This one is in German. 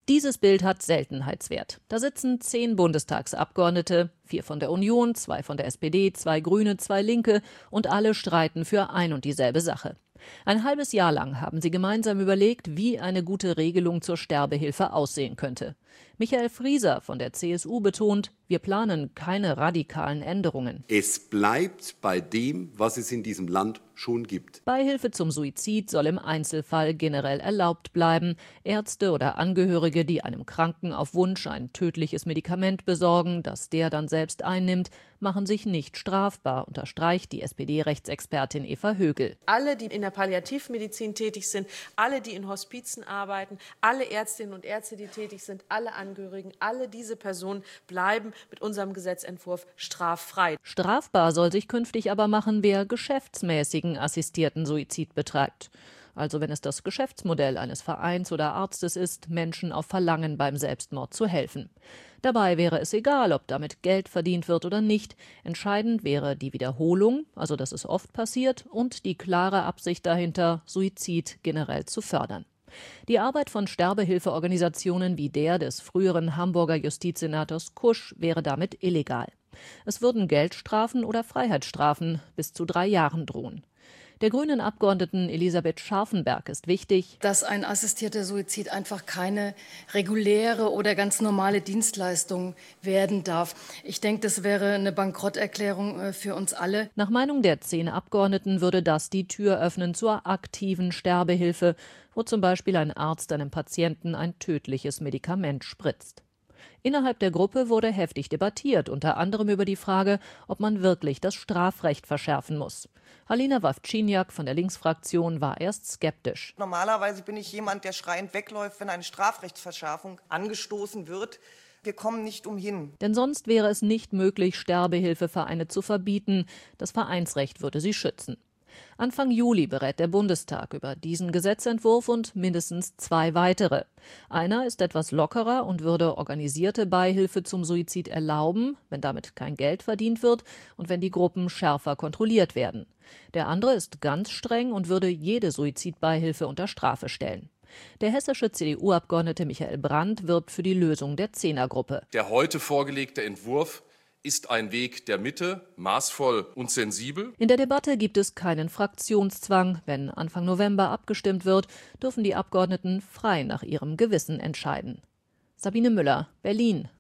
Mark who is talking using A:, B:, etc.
A: Dieses Bild hat Seltenheitswert. Da sitzen 10 Bundestagsabgeordnete, 4 von der Union, 2 von der SPD, 2 Grüne, 2 Linke und alle streiten für ein und dieselbe Sache. Ein halbes Jahr lang haben sie gemeinsam überlegt, wie eine gute Regelung zur Sterbehilfe aussehen könnte. Michael Frieser von der CSU betont, wir planen keine radikalen Änderungen.
B: Es bleibt bei dem, was es in diesem Land schon gibt.
A: Beihilfe zum Suizid soll im Einzelfall generell erlaubt bleiben. Ärzte oder Angehörige, die einem Kranken auf Wunsch ein tödliches Medikament besorgen, das der dann selbst einnimmt, machen sich nicht strafbar, unterstreicht die SPD-Rechtsexpertin Eva Högel.
C: Alle, die in der Palliativmedizin tätig sind, alle, die in Hospizen arbeiten, alle Ärztinnen und Ärzte, die tätig sind, alle Angehörigen, alle diese Personen bleiben mit unserem Gesetzentwurf straffrei.
A: Strafbar soll sich künftig aber machen, wer geschäftsmäßigen assistierten Suizid betreibt. Also wenn es das Geschäftsmodell eines Vereins oder Arztes ist, Menschen auf Verlangen beim Selbstmord zu helfen. Dabei wäre es egal, ob damit Geld verdient wird oder nicht. Entscheidend wäre die Wiederholung, also dass es oft passiert, und die klare Absicht dahinter, Suizid generell zu fördern. Die Arbeit von Sterbehilfeorganisationen wie der des früheren Hamburger Justizsenators Kusch wäre damit illegal. Es würden Geldstrafen oder Freiheitsstrafen bis zu 3 Jahren drohen. Der grünen Abgeordneten Elisabeth Scharfenberg ist wichtig,
D: dass ein assistierter Suizid einfach keine reguläre oder ganz normale Dienstleistung werden darf. Ich denke, das wäre eine Bankrotterklärung für uns alle.
A: Nach Meinung der 10 Abgeordneten würde das die Tür öffnen zur aktiven Sterbehilfe, wo zum Beispiel ein Arzt einem Patienten ein tödliches Medikament spritzt. Innerhalb der Gruppe wurde heftig debattiert, unter anderem über die Frage, ob man wirklich das Strafrecht verschärfen muss. Halina Wawczyniak von der Linksfraktion war erst skeptisch.
E: Normalerweise bin ich jemand, der schreiend wegläuft, wenn eine Strafrechtsverschärfung angestoßen wird. Wir kommen nicht umhin.
A: Denn sonst wäre es nicht möglich, Sterbehilfevereine zu verbieten. Das Vereinsrecht würde sie schützen. Anfang Juli berät der Bundestag über diesen Gesetzentwurf und mindestens 2 weitere. Einer ist etwas lockerer und würde organisierte Beihilfe zum Suizid erlauben, wenn damit kein Geld verdient wird und wenn die Gruppen schärfer kontrolliert werden. Der andere ist ganz streng und würde jede Suizidbeihilfe unter Strafe stellen. Der hessische CDU-Abgeordnete Michael Brandt wirbt für die Lösung der 10er-Gruppe.
F: Der heute vorgelegte Entwurf ist ein Weg der Mitte, maßvoll und sensibel.
A: In der Debatte gibt es keinen Fraktionszwang. Wenn Anfang November abgestimmt wird, dürfen die Abgeordneten frei nach ihrem Gewissen entscheiden. Sabine Müller, Berlin.